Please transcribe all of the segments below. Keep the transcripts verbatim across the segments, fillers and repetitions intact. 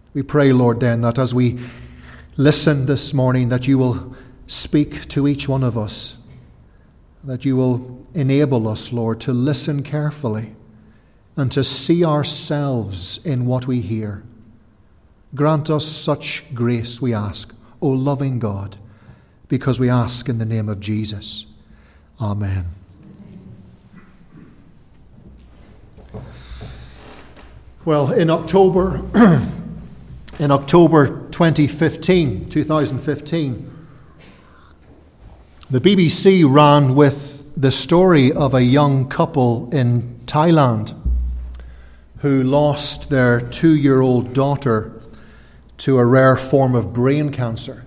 We pray, Lord, then, that as we listen this morning, that you will speak to each one of us, that you will enable us, Lord, to listen carefully and to see ourselves in what we hear. Grant us such grace, we ask, O loving God, because we ask in the name of Jesus. Amen. Well, in October, in October twenty fifteen, twenty fifteen, the B B C ran with the story of a young couple in Thailand who lost their two-year-old daughter to a rare form of brain cancer.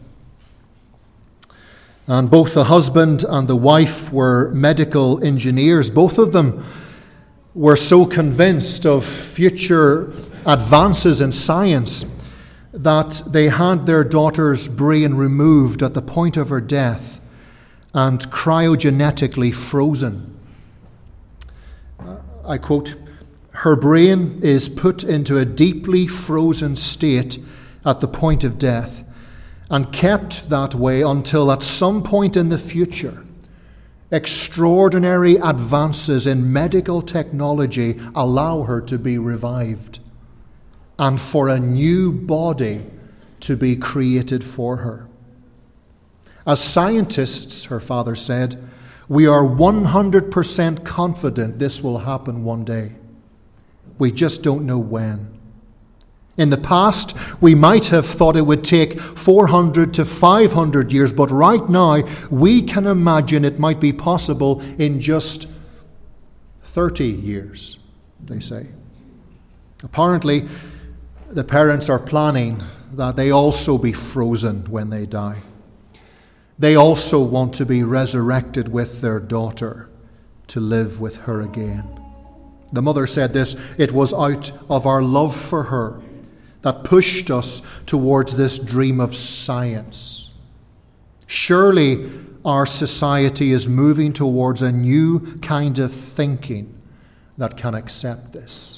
And both the husband and the wife were medical engineers. Both of them were so convinced of future advances in science that they had their daughter's brain removed at the point of her death and cryogenetically frozen. I quote, "Her brain is put into a deeply frozen state at the point of death and kept that way until at some point in the future, extraordinary advances in medical technology allow her to be revived and for a new body to be created for her. As scientists," her father said, "we are one hundred percent confident this will happen one day. We just don't know when. In the past, we might have thought it would take four hundred to five hundred years, but right now, we can imagine it might be possible in just thirty years, they say." Apparently, the parents are planning that they also be frozen when they die. They also want to be resurrected with their daughter to live with her again. The mother said this, "It was out of our love for her that pushed us towards this dream of science. Surely our society is moving towards a new kind of thinking that can accept this."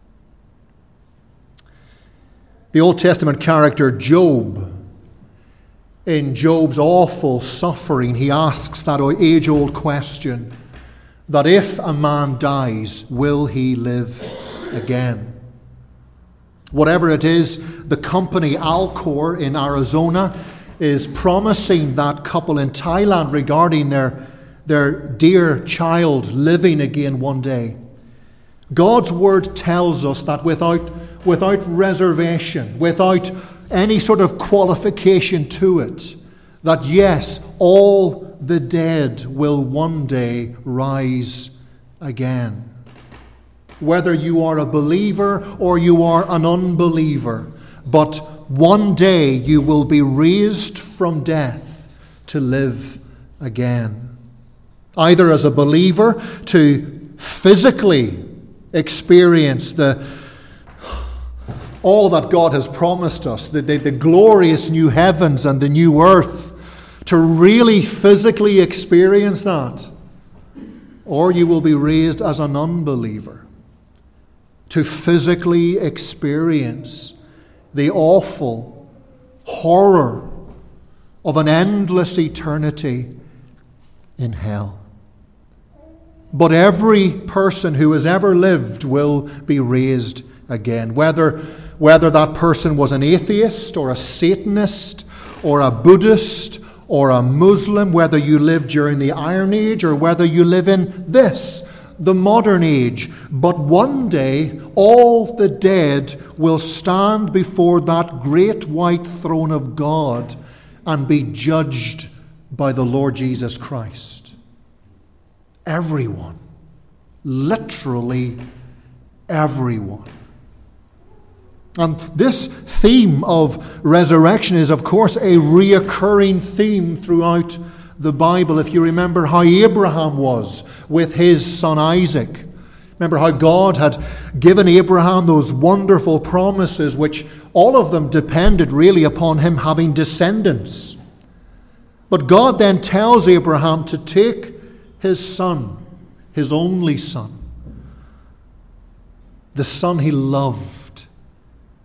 The Old Testament character Job, in Job's awful suffering, he asks that age-old question, that if a man dies, will he live again? Whatever it is, the company Alcor in Arizona is promising that couple in Thailand regarding their, their dear child living again one day. God's word tells us that without, without reservation, without any sort of qualification to it, that yes, all the dead will one day rise again. Whether you are a believer or you are an unbeliever, but one day you will be raised from death to live again. Either as a believer to physically experience the all that God has promised us, the, the, the glorious new heavens and the new earth, to really physically experience that. Or you will be raised as an unbeliever to physically experience the awful horror of an endless eternity in hell. But every person who has ever lived will be raised again, whether whether that person was an atheist or a Satanist or a Buddhist or a Muslim, whether you lived during the Iron Age or whether you live in this, the modern age. But one day, all the dead will stand before that great white throne of God and be judged by the Lord Jesus Christ. Everyone. Literally everyone. And this theme of resurrection is, of course, a reoccurring theme throughout the Bible. If you remember how Abraham was with his son Isaac. Remember how God had given Abraham those wonderful promises, which all of them depended really upon him having descendants. But God then tells Abraham to take his son, his only son, the son he loved,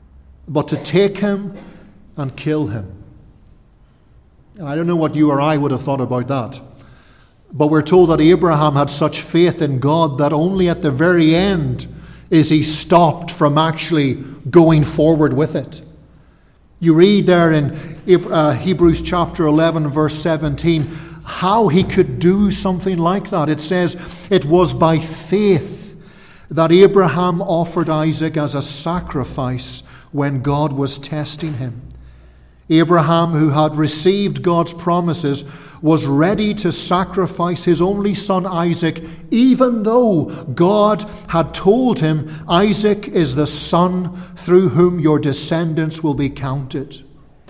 but to take him and kill him. And I don't know what you or I would have thought about that. But we're told that Abraham had such faith in God that only at the very end is he stopped from actually going forward with it. You read there in uh, Hebrews chapter eleven, verse seventeen, how he could do something like that. It says, it was by faith that Abraham offered Isaac as a sacrifice when God was testing him. Abraham, who had received God's promises, was ready to sacrifice his only son Isaac, even though God had told him, Isaac is the son through whom your descendants will be counted.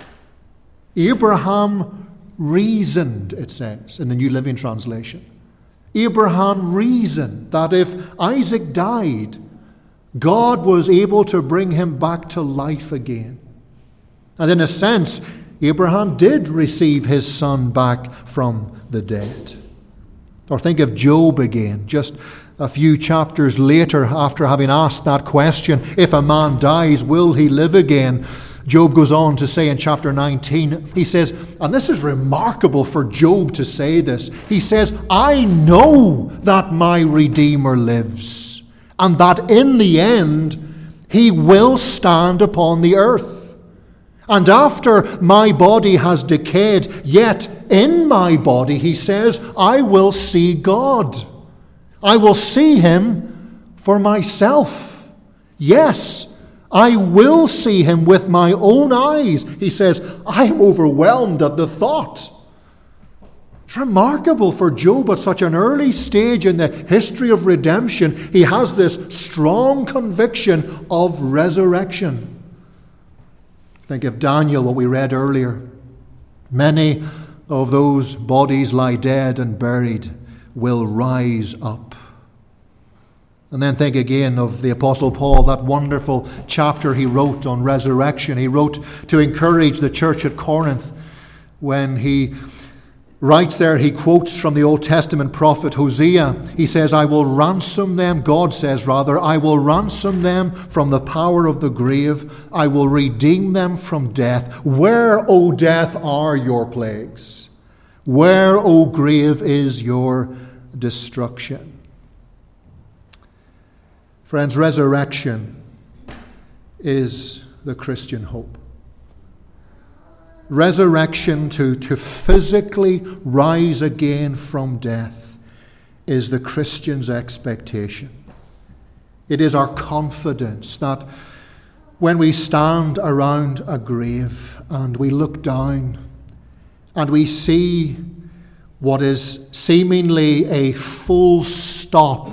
Abraham reasoned, it says in the New Living Translation. Abraham reasoned that if Isaac died, God was able to bring him back to life again. And in a sense, Abraham did receive his son back from the dead. Or think of Job again, just a few chapters later, after having asked that question, if a man dies, will he live again? Job goes on to say in chapter nineteen, he says, and this is remarkable for Job to say this, he says, I know that my Redeemer lives, and that in the end he will stand upon the earth. And after my body has decayed, yet in my body, he says, I will see God. I will see him for myself. Yes, I will see him with my own eyes. He says, I am overwhelmed at the thought. It's remarkable for Job at such an early stage in the history of redemption. He has this strong conviction of resurrection. Think of Daniel, what we read earlier. Many of those bodies lie dead and buried will rise up. And then think again of the Apostle Paul, that wonderful chapter he wrote on resurrection. He wrote to encourage the church at Corinth. When he writes there, he quotes from the Old Testament prophet Hosea. He says, I will ransom them, God says rather, I will ransom them from the power of the grave. I will redeem them from death. Where, O death, are your plagues? Where, O grave, is your destruction? Friends, resurrection is the Christian hope. Resurrection, to, to physically rise again from death, is the Christian's expectation. It is our confidence that when we stand around a grave and we look down and we see what is seemingly a full stop,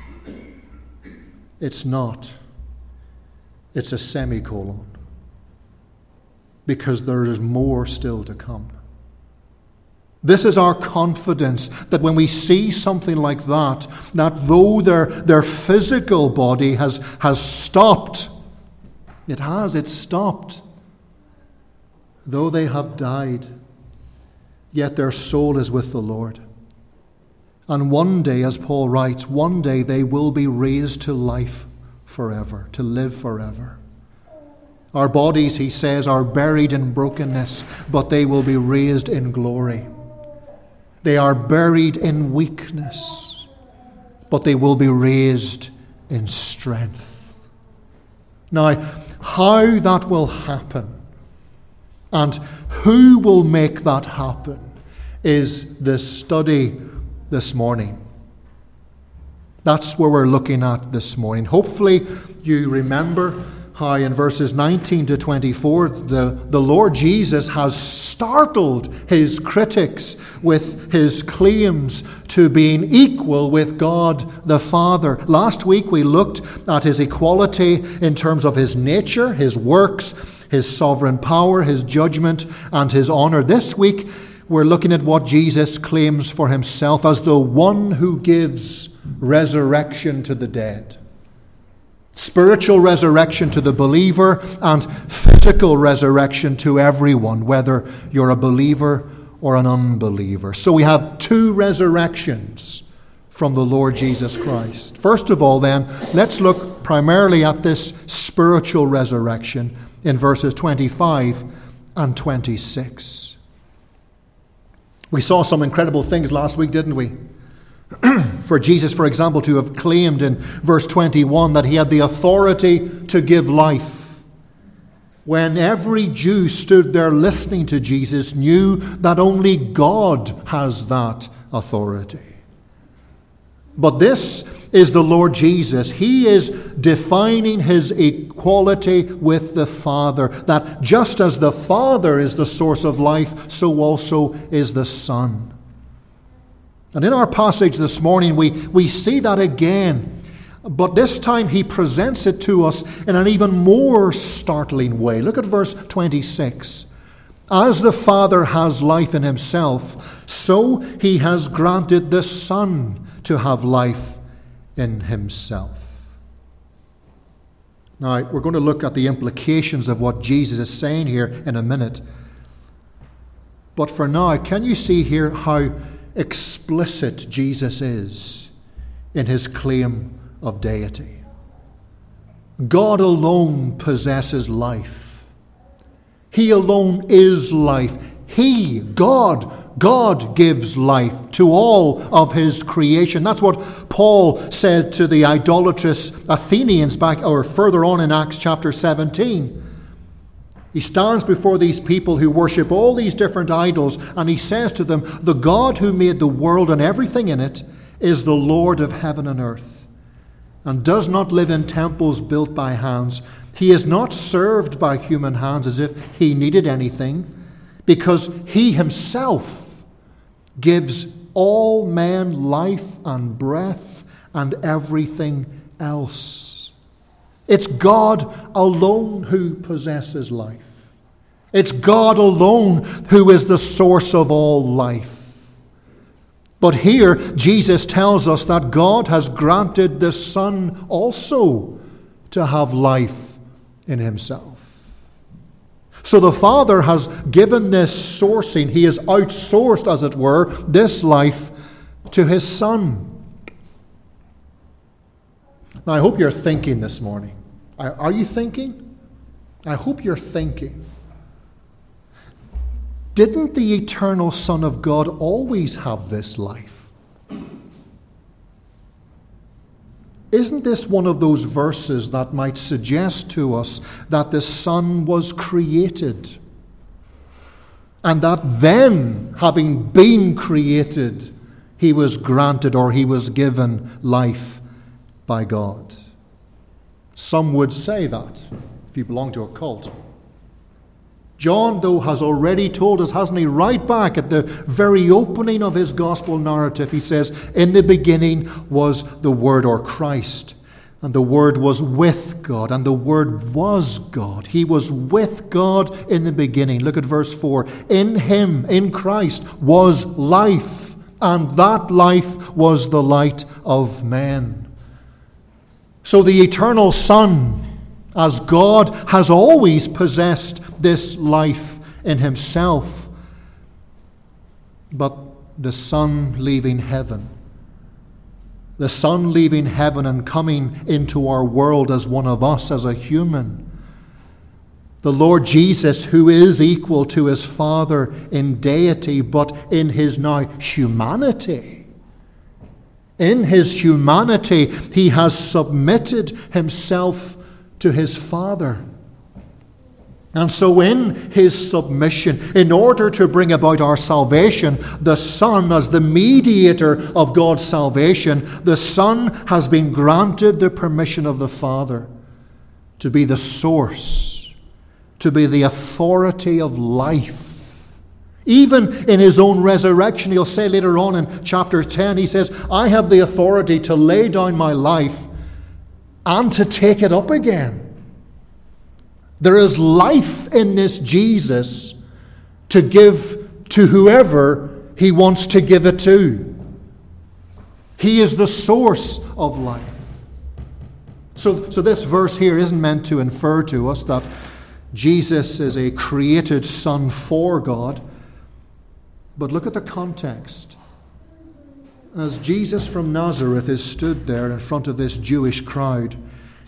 it's not. It's a semicolon. Because there is more still to come. This is our confidence that when we see something like that, that though their, their physical body has, has stopped, it has, it's stopped. Though they have died, yet their soul is with the Lord. And one day, as Paul writes, one day they will be raised to life forever, to live forever. Our bodies, he says, are buried in brokenness, but they will be raised in glory. They are buried in weakness, but they will be raised in strength. Now, how that will happen and who will make that happen is the study this morning. That's where we're looking at this morning. Hopefully you remember how in verses nineteen to twenty-four, the, the Lord Jesus has startled his critics with his claims to being equal with God the Father. Last week we looked at his equality in terms of his nature, his works, his sovereign power, his judgment, and his honor. This week we're looking at what Jesus claims for himself as the one who gives resurrection to the dead. Spiritual resurrection to the believer and physical resurrection to everyone, whether you're a believer or an unbeliever. So we have two resurrections from the Lord Jesus Christ. First of all, then, let's look primarily at this spiritual resurrection in verses twenty-five and twenty-six. We saw some incredible things last week, didn't we? For Jesus, for example, to have claimed in verse twenty-one that he had the authority to give life, when every Jew stood there listening to Jesus knew that only God has that authority. But this is the Lord Jesus. He is defining his equality with the Father, that just as the Father is the source of life, so also is the Son. And in our passage this morning, we, we see that again. But this time he presents it to us in an even more startling way. Look at verse twenty-six. As the Father has life in himself, so he has granted the Son to have life in himself. Now, we're going to look at the implications of what Jesus is saying here in a minute. But for now, can you see here how explicit Jesus is in his claim of deity? God alone possesses life. He alone is life. He, God, God gives life to all of his creation. That's what Paul said to the idolatrous Athenians back or further on in Acts chapter seventeen. He stands before these people who worship all these different idols, and he says to them, the God who made the world and everything in it is the Lord of heaven and earth, and does not live in temples built by hands. He is not served by human hands as if he needed anything, because he himself gives all men life and breath and everything else. It's God alone who possesses life. It's God alone who is the source of all life. But here, Jesus tells us that God has granted the Son also to have life in himself. So the Father has given this sourcing, he has outsourced, as it were, this life to his Son. Now, I hope you're thinking this morning. Are you thinking? I hope you're thinking. Didn't the eternal Son of God always have this life? Isn't this one of those verses that might suggest to us that the Son was created, and that then, having been created, he was granted or he was given life by God? Some would say that, if you belong to a cult. John, though, has already told us, hasn't he, right back at the very opening of his gospel narrative, he says, in the beginning was the Word, or Christ, and the Word was with God, and the Word was God. He was with God in the beginning. Look at verse four. In him, in Christ, was life, and that life was the light of men. So the eternal Son, as God, has always possessed this life in himself. But the Son leaving heaven, the Son leaving heaven and coming into our world as one of us, as a human, the Lord Jesus, who is equal to his Father in deity, but in his now humanity, in his humanity, he has submitted himself to his Father. And so in his submission, in order to bring about our salvation, the Son, as the mediator of God's salvation, the Son has been granted the permission of the Father to be the source, to be the authority of life. Even in his own resurrection, he'll say later on in chapter ten, he says, I have the authority to lay down my life and to take it up again. There is life in this Jesus to give to whoever he wants to give it to. He is the source of life. So, so this verse here isn't meant to infer to us that Jesus is a created Son for God. But look at the context. As Jesus from Nazareth is stood there in front of this Jewish crowd,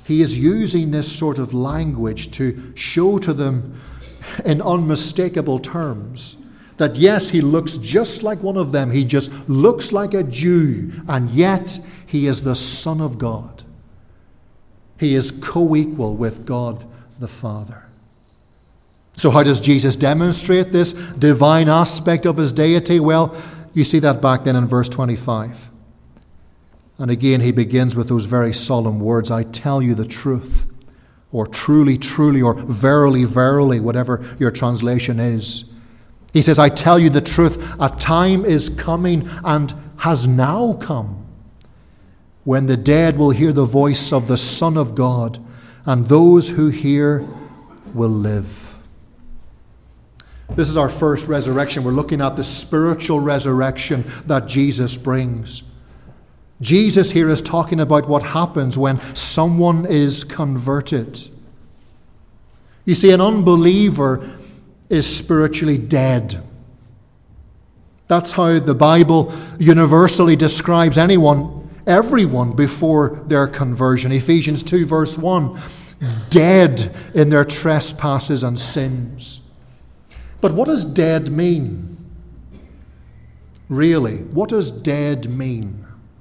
he is using this sort of language to show to them in unmistakable terms that yes, he looks just like one of them. He just looks like a Jew, and yet he is the Son of God. He is co-equal with God the Father. So how does Jesus demonstrate this divine aspect of his deity? Well, you see that back then in verse twenty-five. And again, he begins with those very solemn words, I tell you the truth, or truly, truly, or verily, verily, whatever your translation is. He says, I tell you the truth, a time is coming and has now come when the dead will hear the voice of the Son of God, and those who hear will live. This is our first resurrection. We're looking at the spiritual resurrection that Jesus brings. Jesus here is talking about what happens when someone is converted. You see, an unbeliever is spiritually dead. That's how the Bible universally describes anyone, everyone before their conversion. Ephesians two verse one, dead in their trespasses and sins. But what does dead mean? Really, what does dead mean?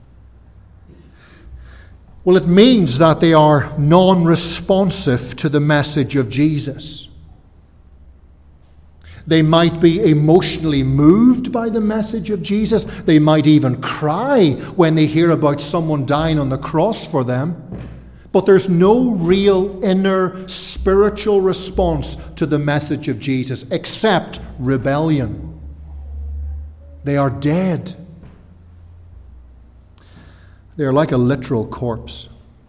Well, it means that they are non-responsive to the message of Jesus. They might be emotionally moved by the message of Jesus. They might even cry when they hear about someone dying on the cross for them. But there's no real inner spiritual response to the message of Jesus except rebellion. They are dead. They are like a literal corpse,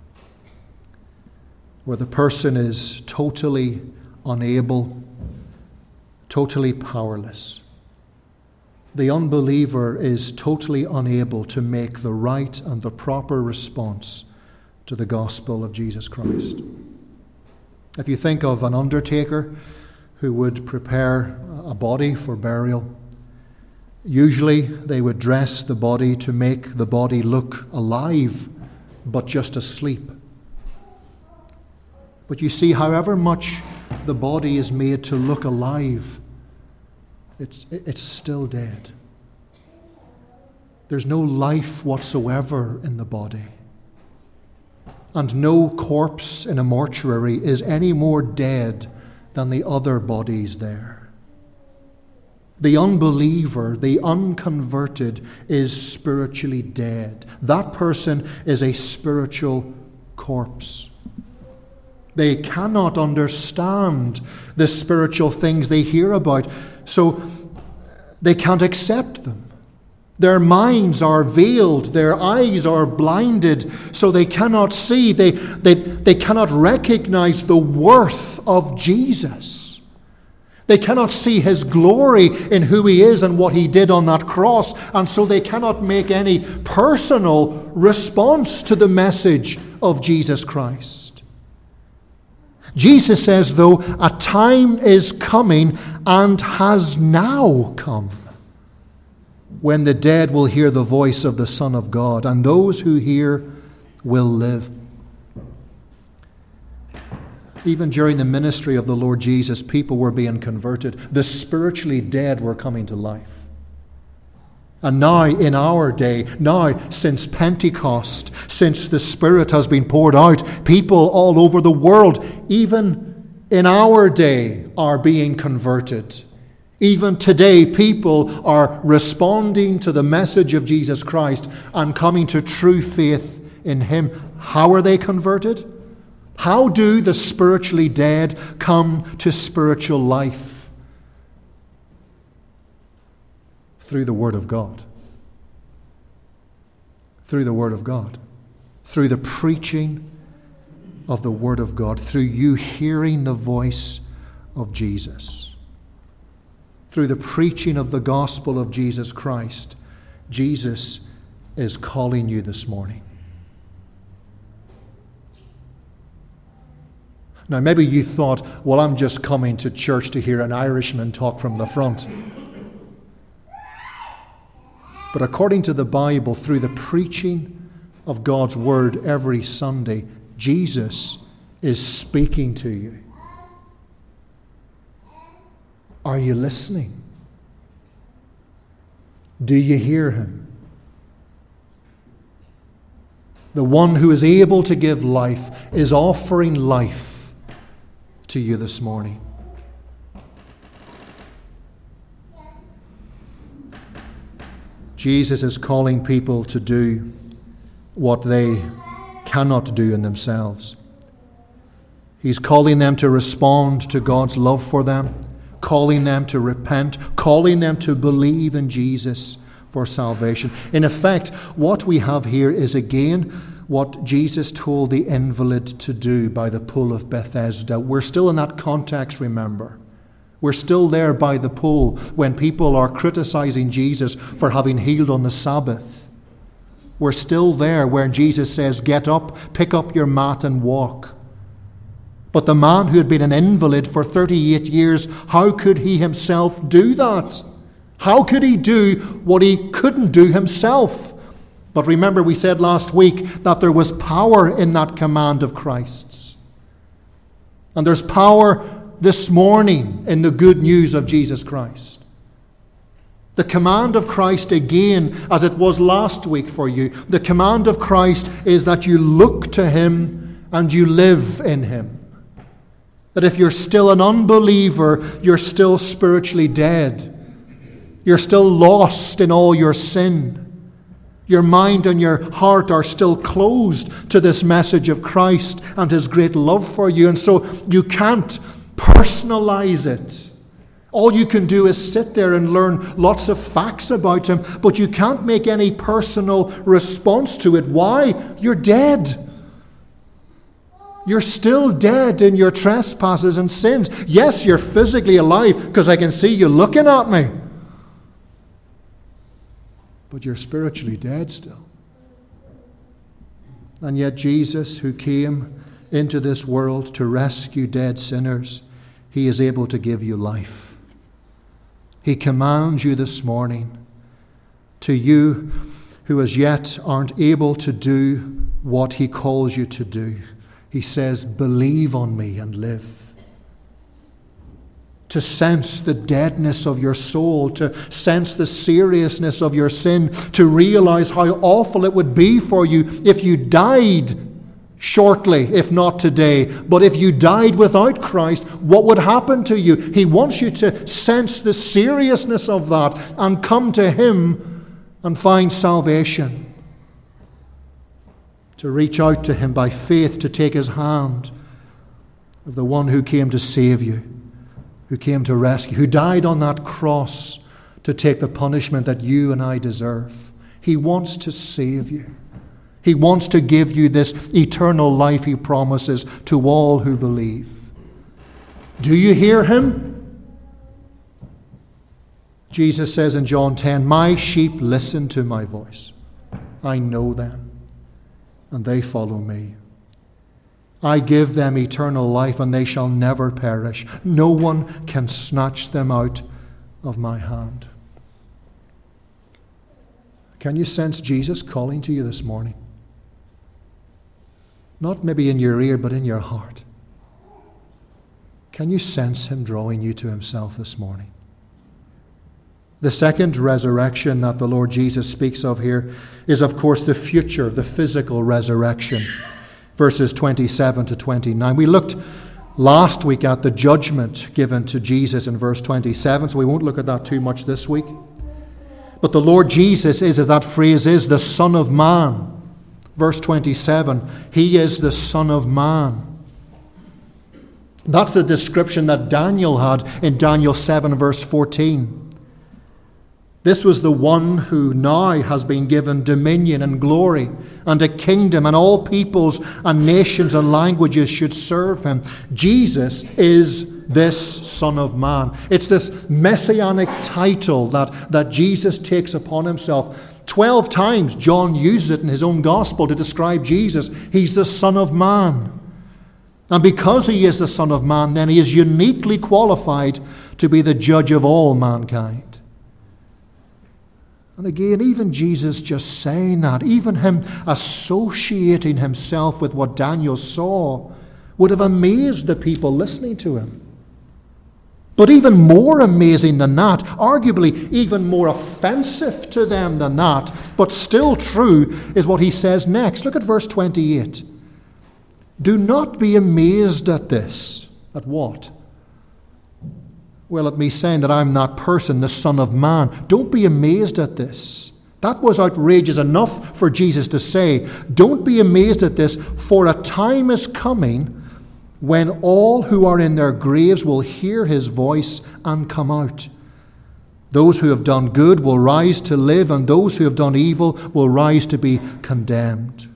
where the person is totally unable, totally powerless. The unbeliever is totally unable to make the right and the proper response to the gospel of Jesus Christ. If you think of an undertaker who would prepare a body for burial, usually they would dress the body to make the body look alive, but just asleep. But you see, however much the body is made to look alive, it's, it's still dead. There's no life whatsoever in the body. And no corpse in a mortuary is any more dead than the other bodies there. The unbeliever, the unconverted, is spiritually dead. That person is a spiritual corpse. They cannot understand the spiritual things they hear about, so they can't accept them. Their minds are veiled, their eyes are blinded, so they cannot see, they, they, they cannot recognize the worth of Jesus. They cannot see his glory in who he is and what he did on that cross, and so they cannot make any personal response to the message of Jesus Christ. Jesus says, though, a time is coming and has now come, when the dead will hear the voice of the Son of God, and those who hear will live. Even during the ministry of the Lord Jesus, people were being converted. The spiritually dead were coming to life. And now, in our day, now, since Pentecost, since the Spirit has been poured out, people all over the world, even in our day, are being converted. Even today, people are responding to the message of Jesus Christ and coming to true faith in him. How are they converted? How do the spiritually dead come to spiritual life? Through the Word of God. Through the Word of God. Through the preaching of the Word of God. Through you hearing the voice of Jesus. Through the preaching of the gospel of Jesus Christ, Jesus is calling you this morning. Now, maybe you thought, well, I'm just coming to church to hear an Irishman talk from the front. But according to the Bible, through the preaching of God's word every Sunday, Jesus is speaking to you. Are you listening? Do you hear him? The one who is able to give life is offering life to you this morning. Jesus is calling people to do what they cannot do in themselves. He's calling them to respond to God's love for them, calling them to repent, calling them to believe in Jesus for salvation. In effect, what we have here is again what Jesus told the invalid to do by the pool of Bethesda. We're still in that context, remember. We're still there by the pool when people are criticizing Jesus for having healed on the Sabbath. We're still there where Jesus says, get up, pick up your mat and walk. But the man who had been an invalid for thirty-eight years, how could he himself do that? How could he do what he couldn't do himself? But remember, we said last week that there was power in that command of Christ's. And there's power this morning in the good news of Jesus Christ. The command of Christ again, as it was last week for you, the command of Christ is that you look to him and you live in him. That if you're still an unbeliever, you're still spiritually dead. You're still lost in all your sin. Your mind and your heart are still closed to this message of Christ and his great love for you. And so you can't personalize it. All you can do is sit there and learn lots of facts about him, but you can't make any personal response to it. Why? You're dead. You're still dead in your trespasses and sins. Yes, you're physically alive because I can see you looking at me. But you're spiritually dead still. And yet Jesus, who came into this world to rescue dead sinners, he is able to give you life. He commands you this morning, to you who as yet aren't able to do what he calls you to do. He says, believe on me and live. To sense the deadness of your soul, to sense the seriousness of your sin, to realize how awful it would be for you if you died shortly, if not today. But if you died without Christ, what would happen to you? He wants you to sense the seriousness of that and come to him and find salvation. To reach out to him by faith, to take his hand of the one who came to save you, who came to rescue, who died on that cross to take the punishment that you and I deserve. He wants to save you. He wants to give you this eternal life he promises to all who believe. Do you hear him? Jesus says in John ten, my sheep listen to my voice. I know them, and they follow me. I give them eternal life, and they shall never perish. No one can snatch them out of my hand. Can you sense Jesus calling to you this morning? Not maybe in your ear, but in your heart. Can you sense him drawing you to himself this morning? The second resurrection that the Lord Jesus speaks of here is, of course, the future, the physical resurrection. Verses twenty-seven to twenty-nine. We looked last week at the judgment given to Jesus in verse twenty-seven, so we won't look at that too much this week. But the Lord Jesus is, as that phrase is, the Son of Man. Verse twenty-seven, he is the Son of Man. That's the description that Daniel had in Daniel seven, verse fourteen. This was the one who now has been given dominion and glory and a kingdom, and all peoples and nations and languages should serve him. Jesus is this Son of Man. It's this messianic title that, that Jesus takes upon himself. Twelve times John uses it in his own gospel to describe Jesus. He's the Son of Man. And because he is the Son of Man, then he is uniquely qualified to be the judge of all mankind. And again, even Jesus just saying that, even him associating himself with what Daniel saw, would have amazed the people listening to him. But even more amazing than that, arguably even more offensive to them than that, but still true, is what he says next. Look at verse twenty-eight. Do not be amazed at this. At what? Well, at me saying that I'm that person, the Son of Man. Don't be amazed at this. That was outrageous enough for Jesus to say. Don't be amazed at this, for a time is coming when all who are in their graves will hear his voice and come out. Those who have done good will rise to live, and those who have done evil will rise to be condemned.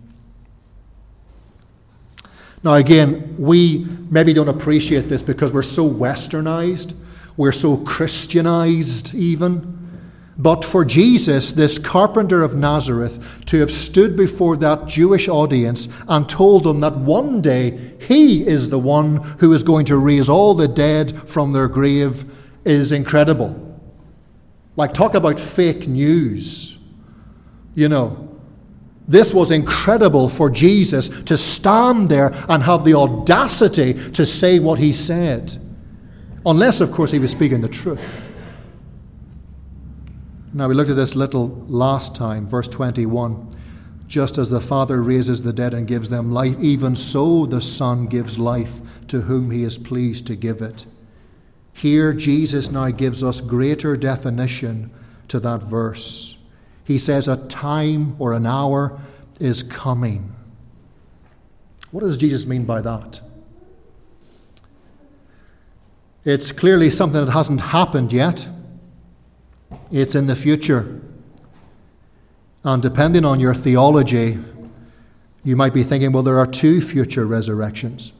Now again, we maybe don't appreciate this because we're so westernized, we're so Christianized even. But for Jesus, this carpenter of Nazareth, to have stood before that Jewish audience and told them that one day he is the one who is going to raise all the dead from their grave is incredible. Like, talk about fake news. You know, this was incredible for Jesus to stand there and have the audacity to say what he said. Unless, of course, he was speaking the truth. Now, we looked at this little last time, verse twenty-one. Just as the Father raises the dead and gives them life, even so the Son gives life to whom he is pleased to give it. Here, Jesus now gives us greater definition to that verse. He says a time or an hour is coming. What does Jesus mean by that? It's clearly something that hasn't happened yet. It's in the future. And depending on your theology, you might be thinking, well, there are two future resurrections.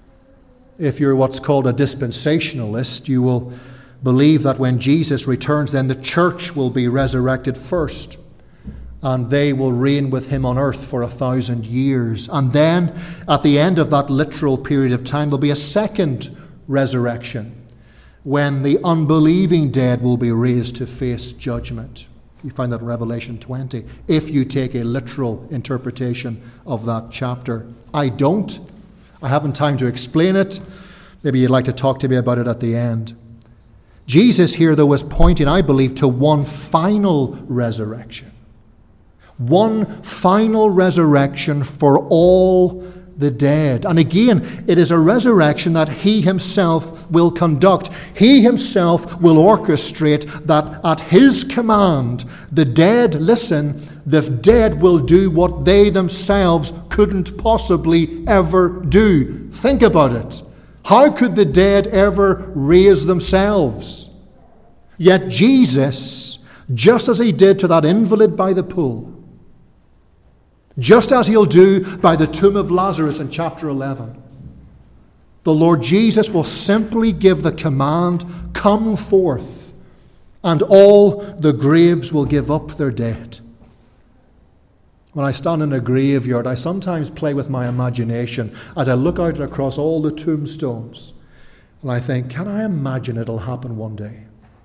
If you're what's called a dispensationalist, you will believe that when Jesus returns, then the church will be resurrected first, and they will reign with him on earth for a thousand years. And then, at the end of that literal period of time, there'll be a second resurrection, when the unbelieving dead will be raised to face judgment. You find that in Revelation twenty, if you take a literal interpretation of that chapter. I don't. I haven't time to explain it. Maybe you'd like to talk to me about it at the end. Jesus here, though, is pointing, I believe, to one final resurrection. One final resurrection for all the dead. And again, it is a resurrection that he himself will conduct. He himself will orchestrate that at his command, the dead, listen, the dead will do what they themselves couldn't possibly ever do. Think about it. How could the dead ever raise themselves? Yet Jesus, just as he did to that invalid by the pool, just as he'll do by the tomb of Lazarus in chapter eleven, the Lord Jesus will simply give the command, come forth, and all the graves will give up their dead. When I stand in a graveyard, I sometimes play with my imagination as I look out across all the tombstones, and I think, can I imagine it'll happen one day?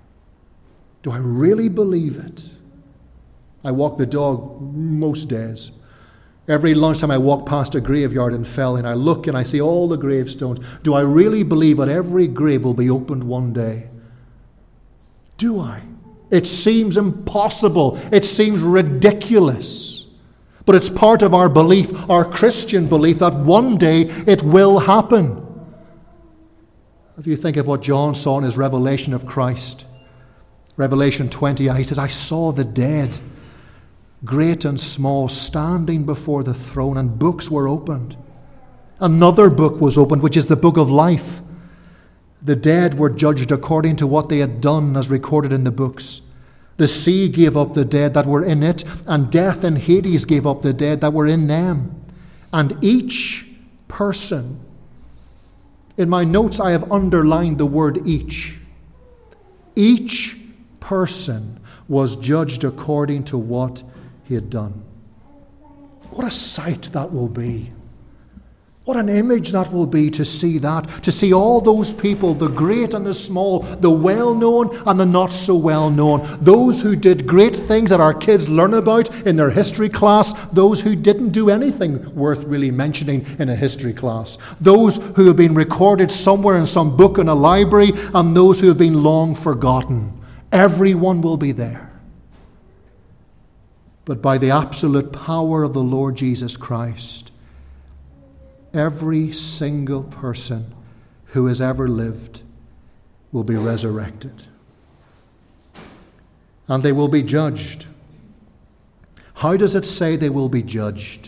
Do I really believe it? I walk the dog most days. Every lunchtime I walk past a graveyard in Felling, I look and I see all the gravestones. Do I really believe that every grave will be opened one day? Do I? It seems impossible. It seems ridiculous. But it's part of our belief, our Christian belief, that one day it will happen. If you think of what John saw in his revelation of Christ, Revelation twenty, he says, I saw the dead, great and small, standing before the throne, and books were opened. Another book was opened, which is the book of life. The dead were judged according to what they had done, as recorded in the books. The sea gave up the dead that were in it, and death and Hades gave up the dead that were in them. And each person, in my notes I have underlined the word each. Each person was judged according to what he had done. What a sight that will be. What an image that will be to see that, to see all those people, the great and the small, the well-known and the not-so-well-known, those who did great things that our kids learn about in their history class, those who didn't do anything worth really mentioning in a history class, those who have been recorded somewhere in some book in a library, and those who have been long forgotten. Everyone will be there. But by the absolute power of the Lord Jesus Christ, every single person who has ever lived will be resurrected. And they will be judged. How does it say they will be judged?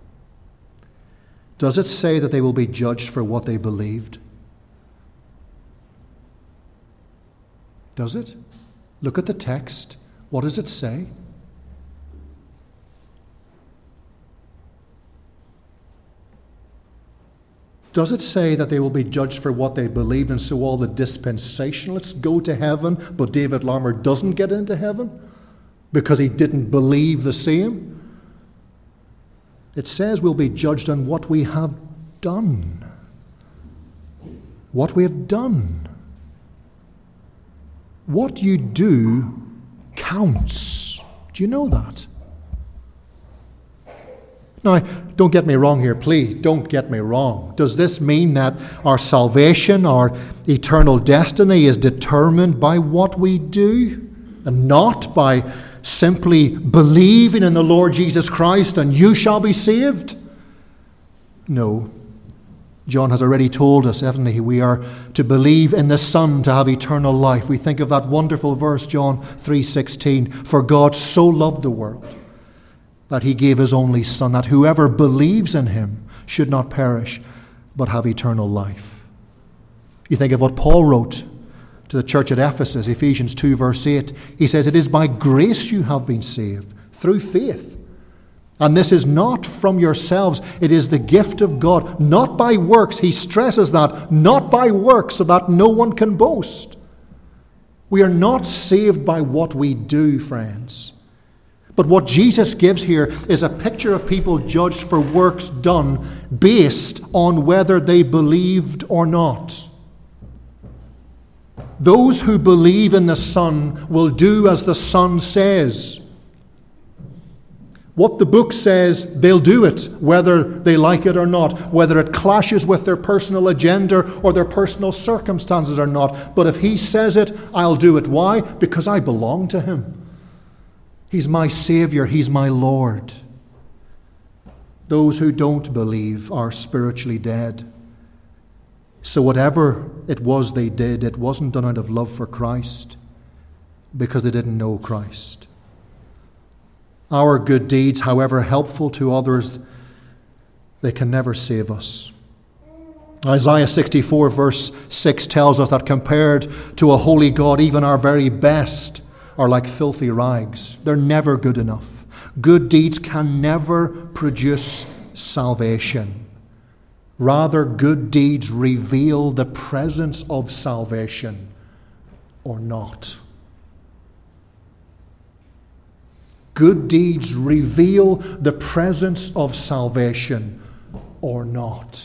Does it say that they will be judged for what they believed? Does it? Look at the text. What does it say? Does it say that they will be judged for what they believed, and so all the dispensationalists go to heaven, but David Larmer doesn't get into heaven because he didn't believe the same? It says we'll be judged on what we have done. What we have done. What you do counts. Do you know that? Now, don't get me wrong here, please. Don't get me wrong. Does this mean that our salvation, our eternal destiny is determined by what we do and not by simply believing in the Lord Jesus Christ and you shall be saved? No. John has already told us, hasn't he? We are to believe in the Son to have eternal life. We think of that wonderful verse, John three sixteen. For God so loved the world that he gave his only Son, that whoever believes in him should not perish, but have eternal life. You think of what Paul wrote to the church at Ephesus, Ephesians two, verse eight. He says, it is by grace you have been saved, through faith. And this is not from yourselves, it is the gift of God, not by works. He stresses that, not by works, so that no one can boast. We are not saved by what we do, friends. But what Jesus gives here is a picture of people judged for works done based on whether they believed or not. Those who believe in the Son will do as the Son says. What the book says, they'll do it, whether they like it or not, whether it clashes with their personal agenda or their personal circumstances or not. But if he says it, I'll do it. Why? Because I belong to him. He's my Savior. He's my Lord. Those who don't believe are spiritually dead. So whatever it was they did, it wasn't done out of love for Christ, because they didn't know Christ. Our good deeds, however helpful to others, they can never save us. Isaiah sixty-four verse six tells us that compared to a holy God, even our very best are like filthy rags. They're never good enough. Good deeds can never produce salvation. Rather, good deeds reveal the presence of salvation or not. Good deeds reveal the presence of salvation or not.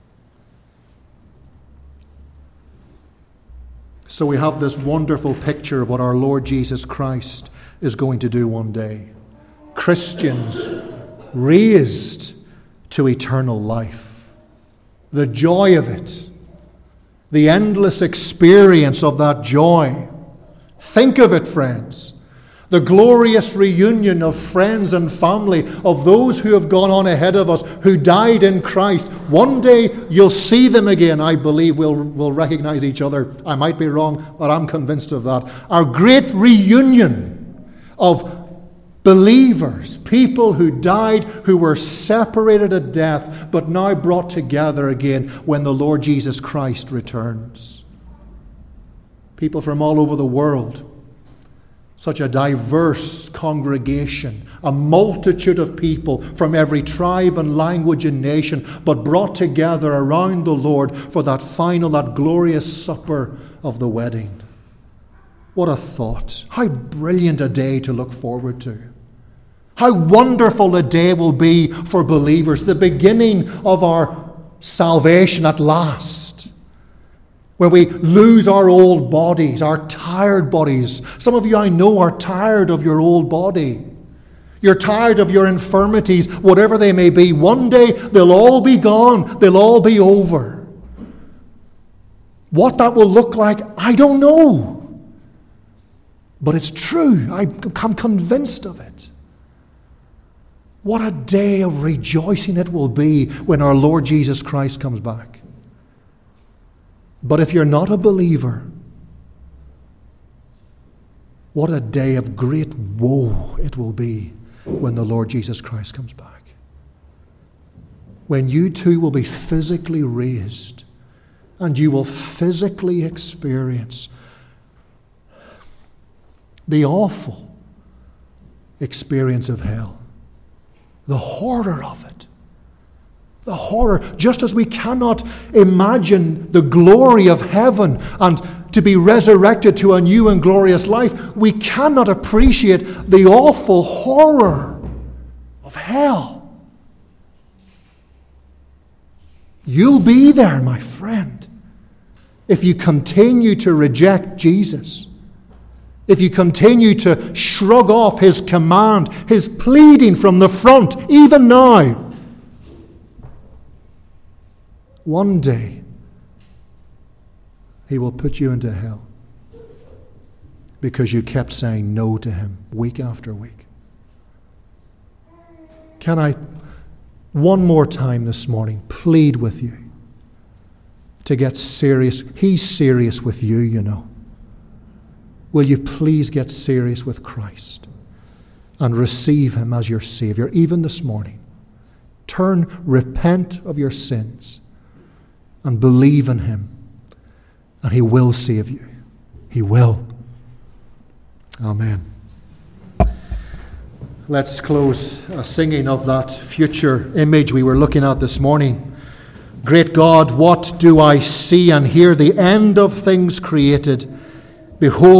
So we have this wonderful picture of what our Lord Jesus Christ is going to do one day. Christians raised to eternal life. The joy of it. The endless experience of that joy. Think of it, friends. The glorious reunion of friends and family, of those who have gone on ahead of us, who died in Christ. One day you'll see them again. I believe we'll, we'll recognize each other. I might be wrong, but I'm convinced of that. Our great reunion of believers, people who died, who were separated at death, but now brought together again when the Lord Jesus Christ returns. People from all over the world. Such a diverse congregation, a multitude of people from every tribe and language and nation, but brought together around the Lord for that final, that glorious supper of the wedding. What a thought. How brilliant a day to look forward to. How wonderful a day will be for believers, the beginning of our salvation at last, where we lose our old bodies, our tired bodies. Some of you I know are tired of your old body. You're tired of your infirmities, whatever they may be. One day they'll all be gone. They'll all be over. What that will look like, I don't know. But it's true. I'm convinced of it. What a day of rejoicing it will be when our Lord Jesus Christ comes back. But if you're not a believer, what a day of great woe it will be when the Lord Jesus Christ comes back. When you too will be physically raised and you will physically experience the awful experience of hell. The horror of it. The horror. Just as we cannot imagine the glory of heaven and to be resurrected to a new and glorious life, we cannot appreciate the awful horror of hell. You'll be there, my friend, if you continue to reject Jesus. If you continue to shrug off his command, his pleading from the front, even now. One day, he will put you into hell because you kept saying no to him week after week. Can I, one more time this morning, plead with you to get serious? He's serious with you, you know. Will you please get serious with Christ and receive him as your Savior, even this morning? Turn, repent of your sins and believe in him, and he will save you. He will. Amen. Let's close a singing of that future image we were looking at this morning. Great God, what do I see and hear? The end of things created. Behold,